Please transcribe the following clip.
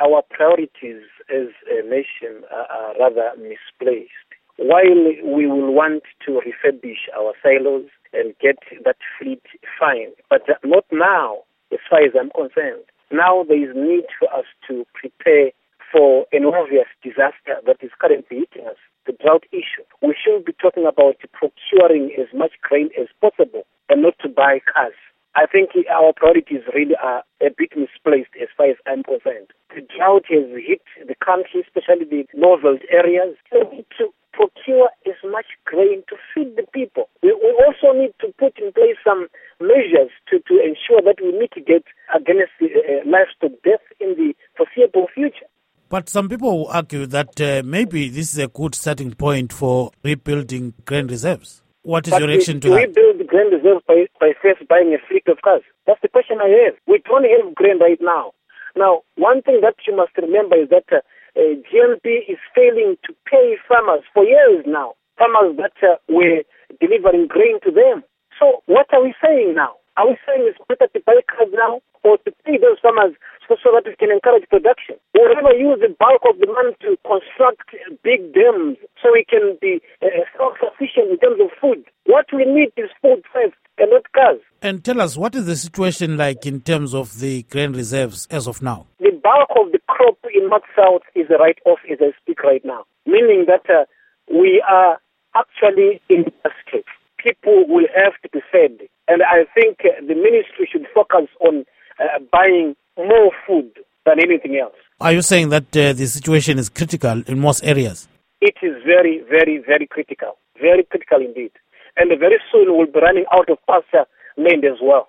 our priorities as a nation are rather misplaced. While we will want to refurbish our silos and get that fleet fine, but not now, as far as I'm concerned. Now there is need for us to prepare for an obvious disaster that is currently hitting us, the drought issue. We should be talking about procuring as much grain as possible and not to buy cars. I think our priorities really are a bit misplaced as far as I'm concerned. The drought has hit the country, especially the northern areas. We need to procure as much grain to feed the people. We also need to put in place some measures to ensure that we mitigate against livestock death in the foreseeable future. But some people will argue that maybe this is a good starting point for rebuilding grain reserves. What is your reaction to that? We build grain reserves by first buying a fleet of cars. That's the question I have. We don't have grain right now. Now, one thing that you must remember is that GNP is failing to pay farmers for years now. Farmers that were delivering grain to them. So what are we saying now? Are we saying it's better to buy cars now or to pay those farmers so that we can encourage production? We'll never use the bulk of the money to construct big dams so we can be self-sufficient in terms of food. What we need is food first and not cars. And tell us, what is the situation like in terms of the grain reserves as of now? The bulk of the crop in North-South is a write-off as I speak right now, meaning that we are actually in a state. People will have to be fed. And I think the ministry should focus on buying more food than anything else. Are you saying that the situation is critical in most areas? It is very, very, very critical. Very critical indeed. And very soon we'll be running out of pasture land as well.